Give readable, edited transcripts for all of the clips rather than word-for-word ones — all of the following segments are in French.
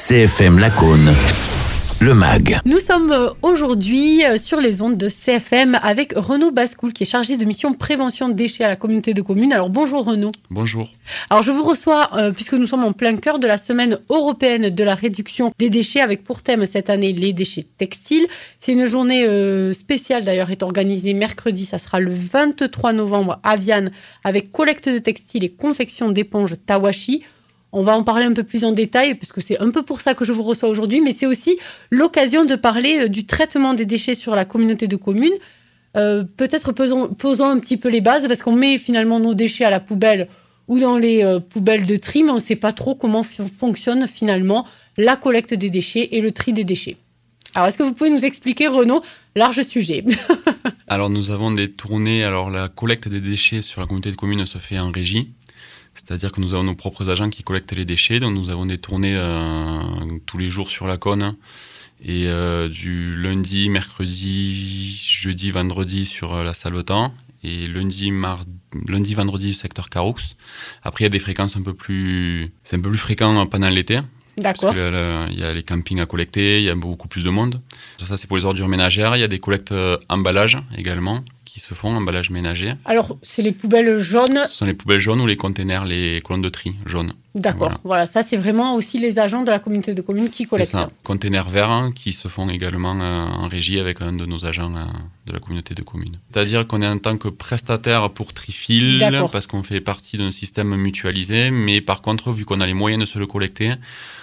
CFM Lacaune, le MAG. Nous sommes aujourd'hui sur les ondes de CFM avec Renaud Bascoul qui est chargé de mission prévention déchets à la communauté de communes. Alors bonjour Renaud. Bonjour. Alors je vous reçois puisque nous sommes en plein cœur de la semaine européenne de la réduction des déchets avec pour thème cette année les déchets textiles. C'est une journée spéciale d'ailleurs, est organisée mercredi, ça sera le 23 novembre à Viane avec collecte de textiles et confection d'éponges Tawashi. On va en parler un peu plus en détail, parce que c'est un peu pour ça que je vous reçois aujourd'hui, mais c'est aussi l'occasion de parler du traitement des déchets sur la communauté de communes. Peut-être posons un petit peu les bases, parce qu'on met finalement nos déchets à la poubelle ou dans les poubelles de tri, mais on ne sait pas trop comment fonctionne finalement la collecte des déchets et le tri des déchets. Alors, est-ce que vous pouvez nous expliquer, Renaud, large sujet? Alors, nous avons des tournées. Alors, la collecte des déchets sur la communauté de communes se fait en régie. C'est-à-dire que nous avons nos propres agents qui collectent les déchets. Donc nous avons des tournées tous les jours sur Lacaune. Et du lundi, mercredi, jeudi, vendredi sur la Salvetan. Et lundi, vendredi, secteur Caroux. Après, il y a des fréquences c'est un peu plus fréquent pendant l'été. D'accord. Parce qu'il y a les campings à collecter, il y a beaucoup plus de monde. Ça, c'est pour les ordures ménagères. Il y a des collectes emballages également qui se font, emballages ménagers. Alors, c'est les poubelles jaunes. Ce sont les poubelles jaunes ou les containers, les colonnes de tri jaunes. D'accord, voilà. Ça c'est vraiment aussi les agents de la communauté de communes qui collectent. C'est ça, containers verts qui se font également en régie avec un de nos agents de la communauté de communes. C'est-à-dire qu'on est en tant que prestataire pour Trifil, parce qu'on fait partie d'un système mutualisé, mais par contre, vu qu'on a les moyens de se le collecter,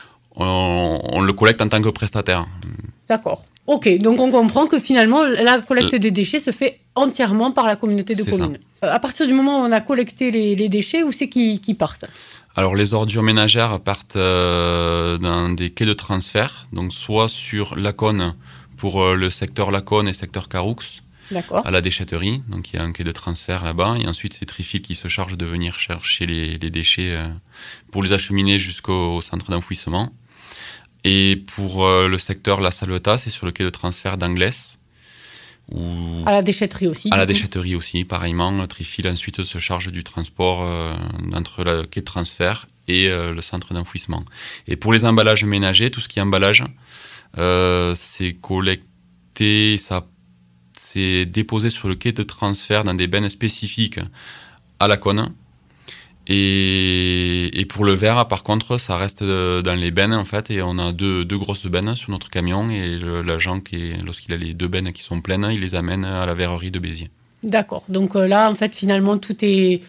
on le collecte en tant que prestataire. D'accord. Ok, donc on comprend que finalement, la collecte des déchets se fait entièrement par la communauté de communes. À partir du moment où on a collecté les déchets, où c'est qu'ils partent? Alors, les ordures ménagères partent dans des quais de transfert, donc soit sur Lacaune pour le secteur Lacaune et secteur Caroux, à la déchetterie. Donc, il y a un quai de transfert là-bas. Et ensuite, c'est Trifil qui se charge de venir chercher les déchets pour les acheminer jusqu'au centre d'enfouissement. Et pour le secteur La Salvetat, c'est sur le quai de transfert d'Anglès. À la déchetterie aussi. À la déchetterie aussi, pareillement. Trifil ensuite se charge du transport entre le quai de transfert et le centre d'enfouissement. Et pour les emballages ménagers, tout ce qui est emballage, c'est collecté, c'est déposé sur le quai de transfert dans des bennes spécifiques à Lacaune. Et pour le verre, par contre, ça reste dans les bennes, en fait, et on a deux grosses bennes sur notre camion, et l'agent, lorsqu'il a les deux bennes qui sont pleines, il les amène à la verrerie de Béziers. D'accord. Donc là, en fait, finalement, tout est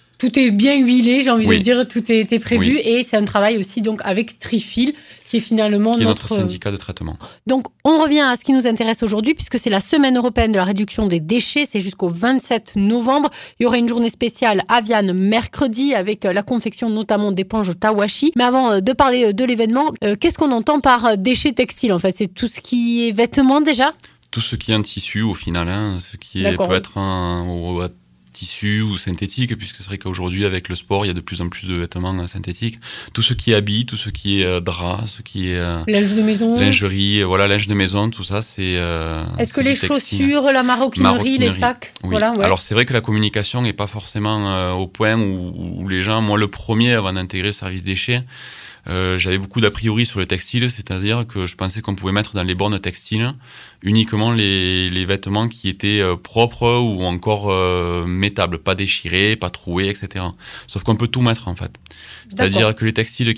bien huilé, j'ai envie de dire, tout est prévu, et c'est un travail aussi donc avec Trifil, qui est finalement notre syndicat de traitement. Donc, on revient à ce qui nous intéresse aujourd'hui, puisque c'est la semaine européenne de la réduction des déchets, c'est jusqu'au 27 novembre. Il y aura une journée spéciale à Viane mercredi, avec la confection notamment d'éponges Tawashi. Mais avant de parler de l'événement, qu'est-ce qu'on entend par déchets textiles, en fait? C'est tout ce qui est vêtements déjà? Tout ce qui est un tissu, au final, ce qui peut être un tissu ou synthétique, puisque c'est vrai qu'aujourd'hui avec le sport il y a de plus en plus de vêtements synthétiques, tout ce qui est habits, tout ce qui est drap, ce qui est linge de maison, lingerie, linge de maison, tout ça c'est est-ce que les chaussures, la maroquinerie, les sacs, Alors c'est vrai que la communication n'est pas forcément au point où les gens, moi le premier avant d'intégrer le service déchets, j'avais beaucoup d'a priori sur le textile, c'est-à-dire que je pensais qu'on pouvait mettre dans les bornes textiles uniquement les vêtements qui étaient propres ou encore métables, pas déchirés, pas troués, etc. Sauf qu'on peut tout mettre en fait. C'est-à-dire que les textiles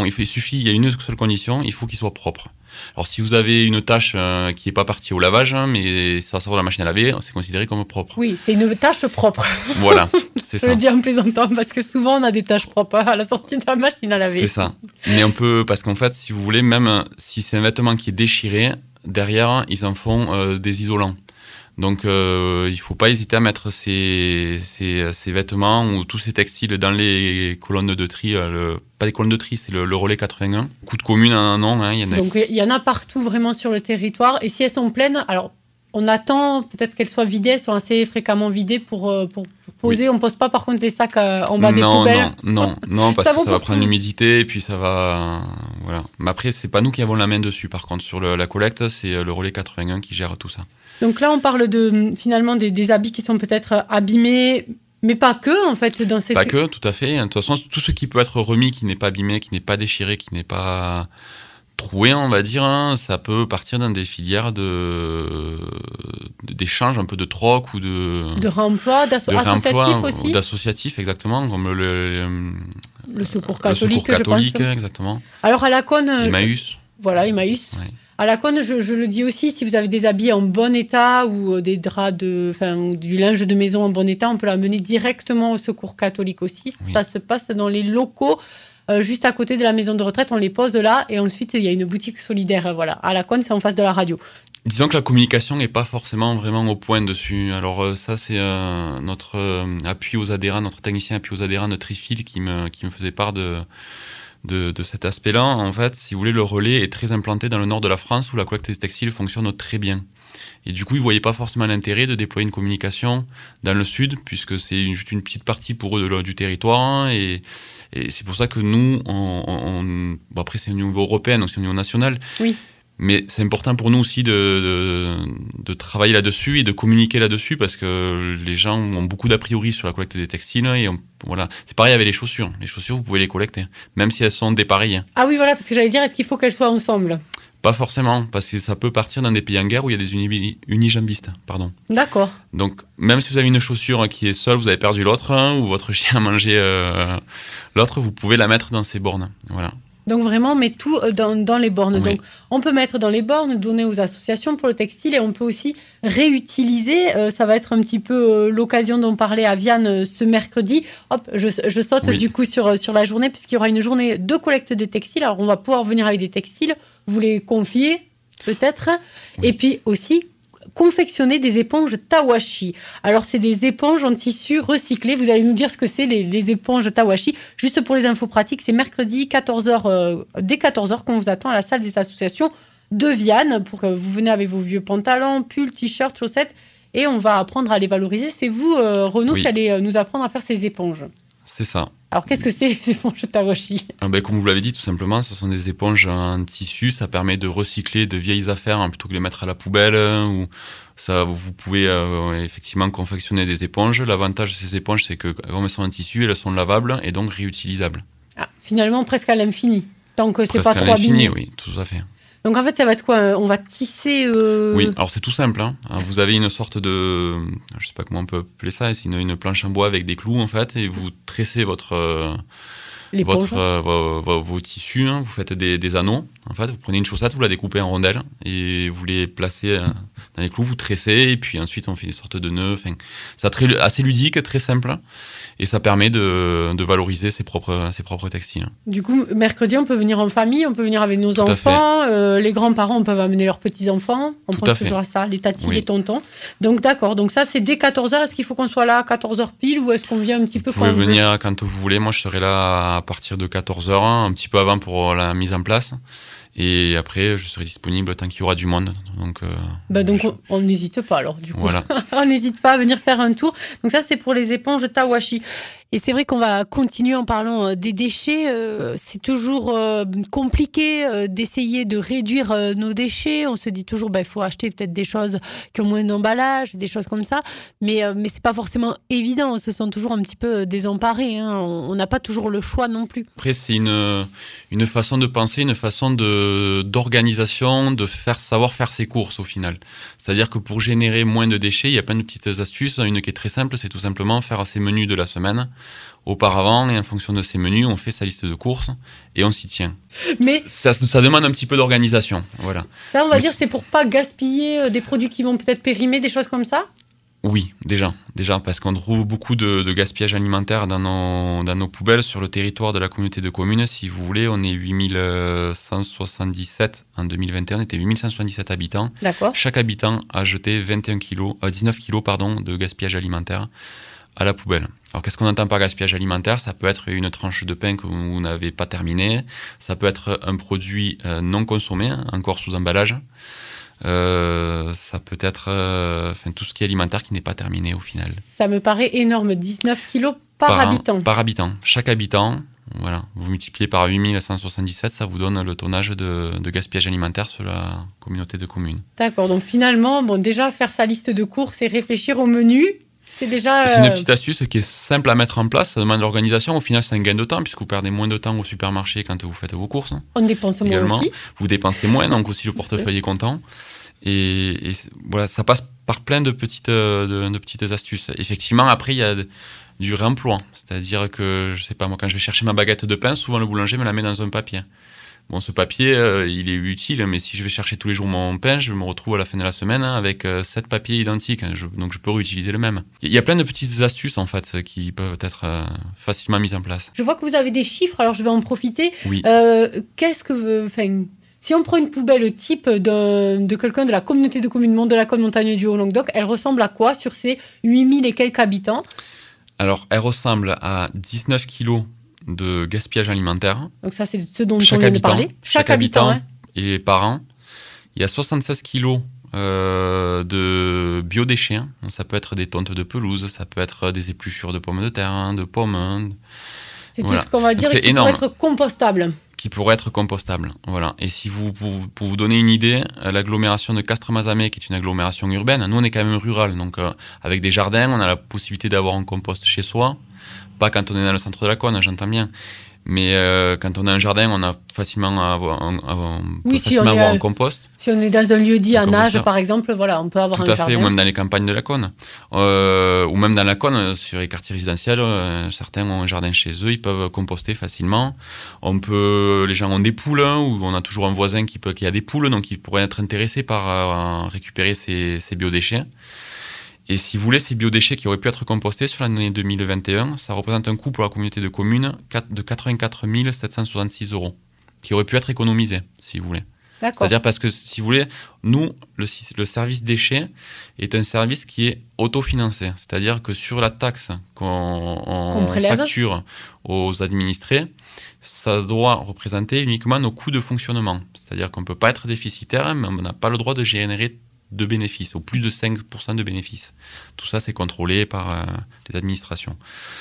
il y a une seule condition, il faut qu'ils soient propres. Alors si vous avez une tâche qui n'est pas partie au lavage, mais ça sort de la machine à laver, c'est considéré comme propre. Oui, c'est une tâche propre. Voilà, c'est ça. Je le dis en plaisantant, parce que souvent on a des tâches propres à la sortie de la machine à laver. C'est ça. Mais on peut, parce qu'en fait, si vous voulez, même si c'est un vêtement qui est déchiré, derrière, ils en font des isolants. Donc il ne faut pas hésiter à mettre ces vêtements ou tous ces textiles dans les colonnes de tri, pas des colonnes de tri, c'est le relais 81. Beaucoup de communes en ont. Donc il y en a partout vraiment sur le territoire, et si elles sont pleines, alors on attend peut-être qu'elles soient vidées, elles sont assez fréquemment vidées pour poser. On ne pose pas par contre les sacs en bas des poubelles. Non, parce que ça va prendre l'humidité et puis ça va... Voilà. Mais après, c'est pas nous qui avons la main dessus. Par contre, sur la collecte, c'est le relais 81 qui gère tout ça. Donc là, on parle finalement des habits qui sont peut-être abîmés, mais pas que, en fait. Pas que, tout à fait. De toute façon, tout ce qui peut être remis, qui n'est pas abîmé, qui n'est pas déchiré, qui n'est pas trouver, on va dire, hein, ça peut partir dans des filières d'échange, un peu de troc ou de réemploi, associatif aussi. D'associatif, exactement, comme le secours catholique, je pense. Exactement. Alors à la Cône... Emmaüs. Voilà, Emmaüs. Ouais. À la Cône, je le dis aussi, si vous avez des habits en bon état ou des draps ou du linge de maison en bon état, on peut l'amener directement au secours catholique aussi. Oui. Ça se passe dans les locaux, juste à côté de la maison de retraite. On les pose là et ensuite, il y a une boutique solidaire. Voilà. À la Cône, c'est en face de la radio. Disons que la communication n'est pas forcément vraiment au point dessus. Alors ça, c'est notre appui aux adhérents, notre technicien appui aux adhérents de Trifil qui me faisait part de cet aspect-là. En fait, si vous voulez, le relais est très implanté dans le nord de la France où la collecte des textiles fonctionne très bien. Et du coup, ils ne voyaient pas forcément l'intérêt de déployer une communication dans le sud, puisque c'est juste une petite partie pour eux du territoire. Et c'est pour ça que nous, bon, après c'est au niveau européen, aussi au niveau national. Oui. Mais c'est important pour nous aussi de travailler là-dessus et de communiquer là-dessus parce que les gens ont beaucoup d'a priori sur la collecte des textiles et voilà. C'est pareil avec les chaussures. Les chaussures, vous pouvez les collecter, même si elles sont dépareillées. Ah oui, voilà, parce que j'allais dire, est-ce qu'il faut qu'elles soient ensemble ? Pas forcément, parce que ça peut partir dans des pays en guerre où il y a des unijambistes. Pardon. D'accord. Donc, même si vous avez une chaussure qui est seule, vous avez perdu l'autre, ou votre chien a mangé l'autre, vous pouvez la mettre dans ces bornes. Voilà. Donc vraiment, on met tout dans les bornes. Oui. Donc on peut mettre dans les bornes, donner aux associations pour le textile et on peut aussi réutiliser. Ça va être un petit peu l'occasion dont parlait Aviane ce mercredi. Hop, je saute du coup sur la journée puisqu'il y aura une journée de collecte des textiles. Alors on va pouvoir venir avec des textiles, vous les confier peut-être. Oui. Et puis aussi confectionner des éponges Tawashi. Alors, c'est des éponges en tissu recyclé. Vous allez nous dire ce que c'est, les éponges Tawashi. Juste pour les infos pratiques, c'est mercredi 14h, dès 14h qu'on vous attend à la salle des associations de Viane pour que vous venez avec vos vieux pantalons, pulls, t-shirts, chaussettes et on va apprendre à les valoriser. C'est vous, Renaud, qui allez nous apprendre à faire ces éponges. C'est ça. Alors, qu'est-ce que c'est les éponges Tawashi ? Comme vous l'avez dit, tout simplement, ce sont des éponges en tissu. Ça permet de recycler de vieilles affaires plutôt que de les mettre à la poubelle. Ou ça, vous pouvez effectivement confectionner des éponges. L'avantage de ces éponges, c'est que comme elles sont en tissu, elles sont lavables et donc réutilisables. Ah, finalement, presque à l'infini. Tant que c'est presque pas trop abîmé. Oui, tout à fait. Donc en fait, ça va être quoi ? On va tisser... Oui, alors c'est tout simple. Hein. Vous avez une sorte de... Je sais pas comment on peut appeler ça. C'est une planche en bois avec des clous, en fait, et vous tressez vos tissus. Hein. Vous faites des anneaux. En fait, vous prenez une chaussette, vous la découpez en rondelles, et vous les placez dans les clous, vous tressez, et puis ensuite on fait des sortes de nœuds. Enfin, c'est assez ludique, très simple, et ça permet de valoriser ses propres textiles. Du coup, mercredi, on peut venir en famille, on peut venir avec nos enfants, les grands-parents peuvent amener leurs petits-enfants, on pense toujours à ça, les tatis, les tontons. Donc d'accord, donc ça c'est dès 14h, est-ce qu'il faut qu'on soit là à 14h pile, ou est-ce qu'on vient un petit peu quand vous pouvez venir quand vous voulez, moi je serai là à partir de 14h, un petit peu avant pour la mise en place. Et après, je serai disponible tant qu'il y aura du monde. Donc on n'hésite pas alors, du coup. Voilà. On n'hésite pas à venir faire un tour. Donc ça, c'est pour les éponges Tawashi. Et c'est vrai qu'on va continuer en parlant des déchets. C'est toujours compliqué d'essayer de réduire nos déchets. On se dit toujours, il faut acheter peut-être des choses qui ont moins d'emballage, des choses comme ça. Mais c'est pas forcément évident. On se sent toujours un petit peu désemparé. Hein. On n'a pas toujours le choix non plus. Après, c'est une façon de penser, une façon d'organisation, de savoir faire ses courses au final. C'est-à-dire que pour générer moins de déchets, il y a plein de petites astuces. Une qui est très simple, c'est tout simplement faire ses menus de la semaine auparavant, et en fonction de ces menus, on fait sa liste de courses et on s'y tient. Mais ça demande un petit peu d'organisation, voilà. Ça, on va dire, c'est pour pas gaspiller des produits qui vont peut-être périmer, des choses comme ça ? Oui, déjà, parce qu'on trouve beaucoup de gaspillage alimentaire dans nos poubelles sur le territoire de la communauté de communes. Si vous voulez, on est 8177 en 2021, on était 8177 habitants. D'accord. Chaque habitant a jeté 19 kilos de gaspillage alimentaire à la poubelle. Alors, qu'est-ce qu'on entend par gaspillage alimentaire ? Ça peut être une tranche de pain que vous n'avez pas terminée. Ça peut être un produit non consommé, encore sous emballage. Ça peut être tout ce qui est alimentaire qui n'est pas terminé au final. Ça me paraît énorme, 19 kilos par habitant. Par habitant. Chaque habitant, voilà, vous multipliez par 8177, ça vous donne le tonnage de gaspillage alimentaire sur la communauté de communes. D'accord, donc finalement, déjà faire sa liste de courses et réfléchir au menu. C'est déjà... C'est une petite astuce qui est simple à mettre en place, ça demande de l'organisation. Au final, c'est un gain de temps, puisque vous perdez moins de temps au supermarché quand vous faites vos courses. On dépense moins aussi. Vous dépensez moins, donc aussi le portefeuille est content. Et voilà, ça passe par plein de petites astuces. Effectivement, après, il y a du réemploi. C'est-à-dire que, je sais pas, moi, quand je vais chercher ma baguette de pain, souvent le boulanger me la met dans un papier. Bon, ce papier, il est utile, mais si je vais chercher tous les jours mon pain, je me retrouve à la fin de la semaine avec 7 papiers identiques. Donc, je peux réutiliser le même. Il y a plein de petites astuces, en fait, qui peuvent être facilement mises en place. Je vois que vous avez des chiffres, alors je vais en profiter. Oui. Si on prend une poubelle type de quelqu'un de la communauté de communes Mont-de-la-Cône Montagne du Haut-Languedoc, elle ressemble à quoi sur ces 8000 et quelques habitants ? Alors, elle ressemble à 19 kilos de gaspillage alimentaire. Donc ça, c'est ce dont on vient de parler. Chaque habitant et par an. Il y a 76 kilos de biodéchets. Donc, ça peut être des tontes de pelouse, ça peut être des épluchures de pommes de terre, de pommes. C'est tout ce qu'on va dire et qui pourrait être compostable. Qui pourrait être compostable. Voilà. Et si pour vous donner une idée, l'agglomération de Castres-Mazamet, qui est une agglomération urbaine, nous on est quand même rural, donc avec des jardins, on a la possibilité d'avoir un compost chez soi. Pas quand on est dans le centre de la Cône, j'entends bien. Mais quand on a un jardin, on a facilement avoir un compost. Si on est dans un lieu dit à Nage, par exemple, voilà, on peut avoir un jardin. Tout à fait, ou même dans les campagnes de la Cône. Ou même dans la Cône, sur les quartiers résidentiels, certains ont un jardin chez eux, ils peuvent composter facilement. Les gens ont des poules, ou on a toujours un voisin qui a des poules, donc il pourrait être intéressé par récupérer ces biodéchets. Et si vous voulez, ces biodéchets qui auraient pu être compostés sur l'année 2021, ça représente un coût pour la communauté de communes de 84 766 €, qui aurait pu être économisé, si vous voulez. D'accord. C'est-à-dire parce que, si vous voulez, nous, le service déchets est un service qui est autofinancé. C'est-à-dire que sur la taxe qu'on facture aux administrés, ça doit représenter uniquement nos coûts de fonctionnement. C'est-à-dire qu'on ne peut pas être déficitaire, mais on n'a pas le droit de générer de bénéfices, au plus de 5% de bénéfices. Tout ça, c'est contrôlé par les administrations.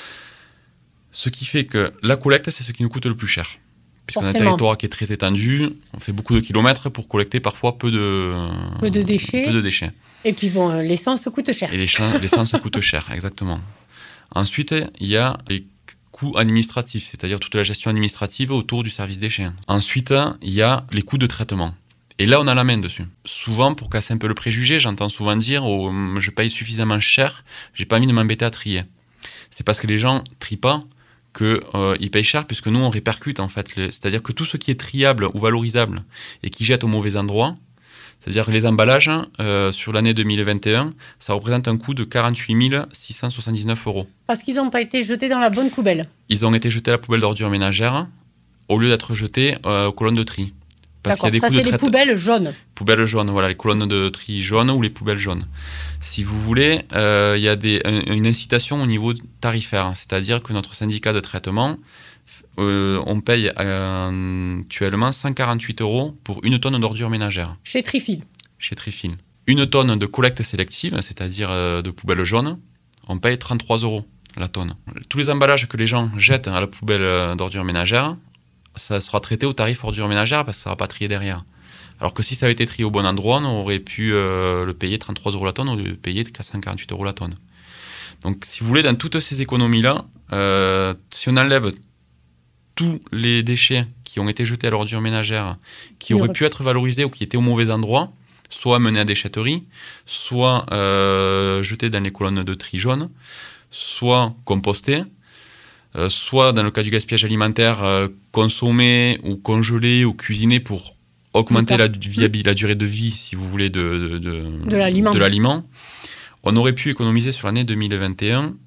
Ce qui fait que la collecte, c'est ce qui nous coûte le plus cher. Puisqu'on a un territoire qui est très étendu, on fait beaucoup de kilomètres pour collecter parfois peu de déchets. Et puis bon, l'essence coûte cher. Et l'essence coûte cher, exactement. Ensuite, il y a les coûts administratifs, c'est-à-dire toute la gestion administrative autour du service déchets. Ensuite, il y a les coûts de traitement. Et là, on a la main dessus. Souvent, pour casser un peu le préjugé, j'entends souvent dire « je paye suffisamment cher, j'ai pas envie de m'embêter à trier ». C'est parce que les gens trient pas qu'ils payent cher, puisque nous, on répercute en fait. C'est-à-dire que tout ce qui est triable ou valorisable et qui jette au mauvais endroit, c'est-à-dire que les emballages, sur l'année 2021, ça représente un coût de 48 679 €. Parce qu'ils n'ont pas été jetés dans la bonne poubelle. Ils ont été jetés à la poubelle d'ordures ménagères au lieu d'être jetés aux colonnes de tri. Parce D'accord, ça c'est les poubelles jaunes. Poubelles jaunes, voilà, les colonnes de tri jaunes ou les poubelles jaunes. Si vous voulez, il y a une incitation au niveau tarifaire, c'est-à-dire que notre syndicat de traitement, on paye actuellement 148 € pour 1 tonne d'ordures ménagères. Chez Trifil. Chez Trifil. 1 tonne de collecte sélective, c'est-à-dire de poubelles jaunes, on paye 33 € la tonne. Tous les emballages que les gens jettent à la poubelle d'ordures ménagères, ça sera traité au tarif ordures ménagères parce que ça ne sera pas trié derrière. Alors que si ça avait été trié au bon endroit, on aurait pu le payer 33 € la tonne au lieu de le payer 148 € la tonne. Donc si vous voulez, dans toutes ces économies-là, si on enlève tous les déchets qui ont été jetés à l'ordure ménagère, qui auraient pu être valorisés ou qui étaient au mauvais endroit, soit menés à déchetterie, soit jetés dans les colonnes de tri jaunes, soit compostés, soit dans le cas du gaspillage alimentaire, consommé ou congelé ou cuisiné pour augmenter la durée de vie, si vous voulez, de l'aliment. On aurait pu économiser sur l'année 2021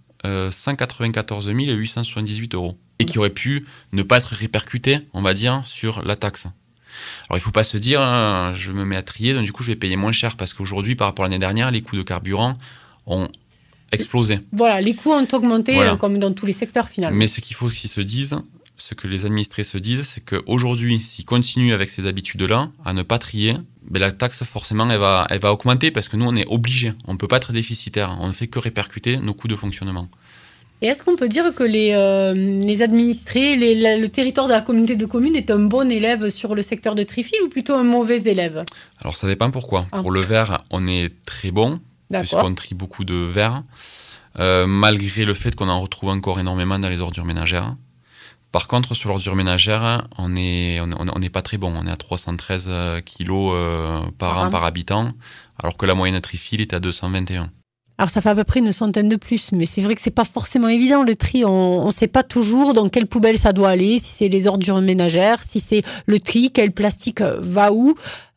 194 878 € et qui aurait pu ne pas être répercuté, on va dire, sur la taxe. Alors il ne faut pas se dire, je me mets à trier, donc du coup je vais payer moins cher, parce qu'aujourd'hui, par rapport à l'année dernière, les coûts de carburant ont explosé. Voilà, les coûts ont augmenté comme dans tous les secteurs finalement. Mais ce qu'il faut qu'ils se disent, ce que les administrés se disent, c'est qu'aujourd'hui, s'ils continuent avec ces habitudes-là, à ne pas trier, la taxe forcément elle va augmenter, parce que nous on est obligés, on ne peut pas être déficitaire, on ne fait que répercuter nos coûts de fonctionnement. Et est-ce qu'on peut dire que les administrés, le territoire de la communauté de communes est un bon élève sur le secteur de Trifil ou plutôt un mauvais élève ? Alors ça dépend pourquoi. Pour le verre, on est très bon, puisqu'on trie beaucoup de verre. malgré le fait qu'on en retrouve encore énormément dans les ordures ménagères. Par contre, sur l'ordure ménagère, on n'est pas très bon. On est à 313 kilos par an par habitant, alors que la moyenne Trifil est à 221. Alors ça fait à peu près une centaine de plus, mais c'est vrai que c'est pas forcément évident le tri. On sait pas toujours dans quelle poubelle ça doit aller, si c'est les ordures ménagères, si c'est le tri, quel plastique va où.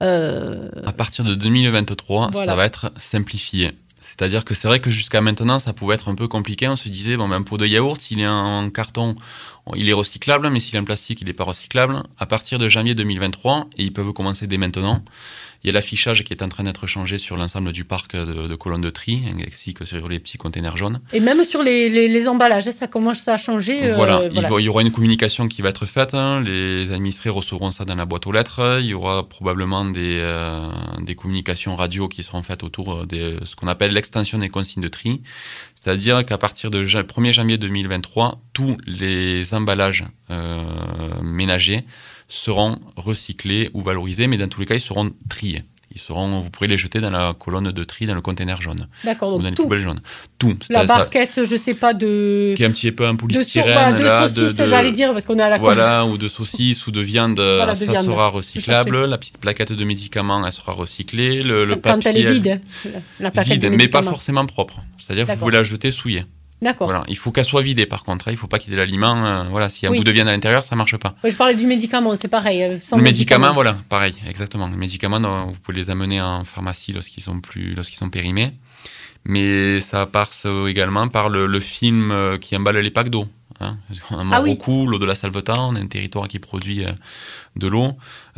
À partir de 2023, ça va être simplifié. C'est-à-dire que c'est vrai que jusqu'à maintenant, ça pouvait être un peu compliqué. On se disait, un pot de yaourt, s'il est en carton, il est recyclable, mais s'il est en plastique, il n'est pas recyclable. À partir de janvier 2023, et ils peuvent commencer dès maintenant, il y a l'affichage qui est en train d'être changé sur l'ensemble du parc de colonnes de tri, ainsi que sur les petits containers jaunes. Et même sur les emballages, ça commence à changer. Voilà. Il y aura une communication qui va être faite. Les administrés recevront ça dans la boîte aux lettres. Il y aura probablement des communications radio qui seront faites autour de ce qu'on appelle l'extension des consignes de tri. C'est-à-dire qu'à partir de 1er janvier 2023, tous les emballages ménagers seront recyclés ou valorisés, mais dans tous les cas, ils seront triés. Vous pourrez les jeter dans la colonne de tri, dans le container jaune. D'accord, donc ou dans les tout. poubelles jaunes. Tout. La barquette, je sais pas, de... Qui est un petit peu en polystyrène. De saucisses, j'allais dire, parce qu'on est à la Voilà, ou de saucisses ou de viande, sera recyclable. Parfait. La petite plaquette de médicaments, elle sera recyclée. Le Quand papier, elle est vide, la plaquette vide, de mais médicaments. pas forcément propre. C'est-à-dire que vous pouvez la jeter souillée. D'accord. Voilà. Il faut qu'elle soit vidée par contre. Il ne faut pas qu'il y ait de l'aliment. S'il y a un bout de viande à l'intérieur, ça ne marche pas. Oui, je parlais du médicament, c'est pareil. Le médicament, voilà, pareil, exactement. Les médicaments, vous pouvez les amener en pharmacie lorsqu'ils sont périmés. Mais ça passe également par le film qui emballe les packs d'eau. On a beaucoup, l'eau de la Salvetat, on a un territoire qui produit de l'eau.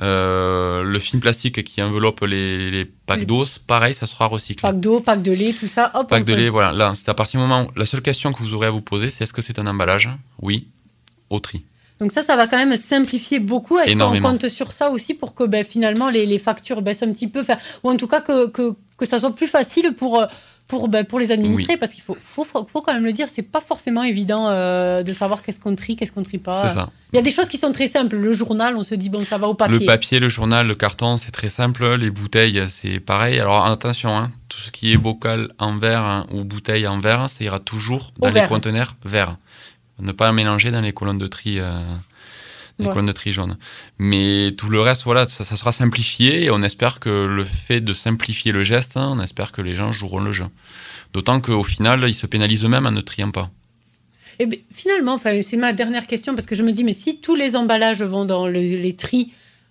Le film plastique qui enveloppe les packs d'eau, pareil, ça sera recyclé. Pack d'eau, pack de lait, tout ça, hop. Pack de lait, voilà. Là, c'est à partir du moment où la seule question que vous aurez à vous poser, c'est est-ce que c'est un emballage ? Oui, au tri. Donc ça va quand même simplifier beaucoup. Est-ce qu'on compte sur ça aussi pour que finalement les factures baissent un petit peu, ou en tout cas que ça soit plus facile pour les administrés, parce qu'il faut quand même le dire, c'est pas forcément évident de savoir qu'est-ce qu'on trie pas. C'est ça. Il y a des choses qui sont très simples. Le journal, on se dit ça va au papier. Le papier, le journal, le carton, c'est très simple. Les bouteilles, c'est pareil. Alors attention, tout ce qui est bocal en verre ou bouteille en verre, ça ira toujours dans les conteneurs verts. Ne pas mélanger dans les colonnes de tri. Colonnes de tri jaunes. Mais tout le reste, ça sera simplifié et on espère que le fait de simplifier le geste, on espère que les gens joueront le jeu. D'autant qu'au final, ils se pénalisent eux-mêmes en ne triant pas. Et finalement, c'est ma dernière question, parce que je me dis, mais si tous les emballages vont dans les tris,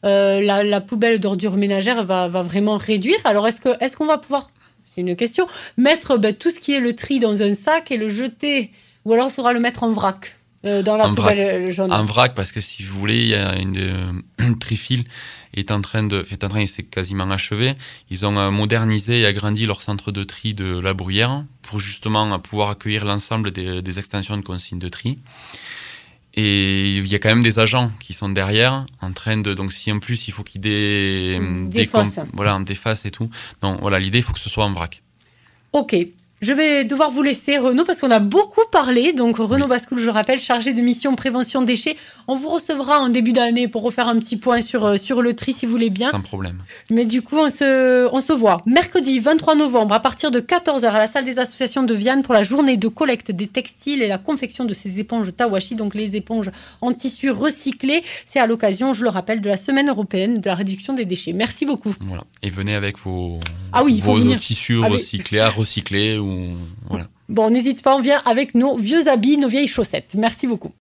la poubelle d'ordures ménagères va vraiment réduire. Alors, est-ce qu'on va pouvoir, c'est une question, mettre tout ce qui est le tri dans un sac et le jeter, ou alors il faudra le mettre en vrac dans la poubelle jaune. En vrac, parce que si vous voulez, il y a une Trifil c'est quasiment achevé. Ils ont modernisé et agrandi leur centre de tri de la Bruyère pour justement pouvoir accueillir l'ensemble des extensions de consignes de tri. Et il y a quand même des agents qui sont derrière, en train de... Donc si en plus il faut qu'ils défacent et tout. Donc voilà, l'idée, il faut que ce soit en vrac. Ok. Je vais devoir vous laisser, Renaud, parce qu'on a beaucoup parlé. Donc, Renaud Bascoul, je le rappelle, chargé de mission prévention déchets. On vous recevra en début d'année pour refaire un petit point sur le tri, si vous voulez bien. Sans problème. Mais du coup, on se voit mercredi 23 novembre à partir de 14h à la salle des associations de Vianne pour la journée de collecte des textiles et la confection de ces éponges Tawashi, donc les éponges en tissu recyclé. C'est à l'occasion, je le rappelle, de la Semaine européenne de la réduction des déchets. Merci beaucoup. Voilà. Et venez avec vos tissus recyclés, à recycler ou... Voilà. Bon, n'hésite pas, on vient avec nos vieux habits, nos vieilles chaussettes. Merci beaucoup.